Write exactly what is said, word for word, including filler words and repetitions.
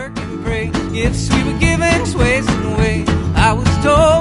work and pray. Gifts we were given, wasting away. I was told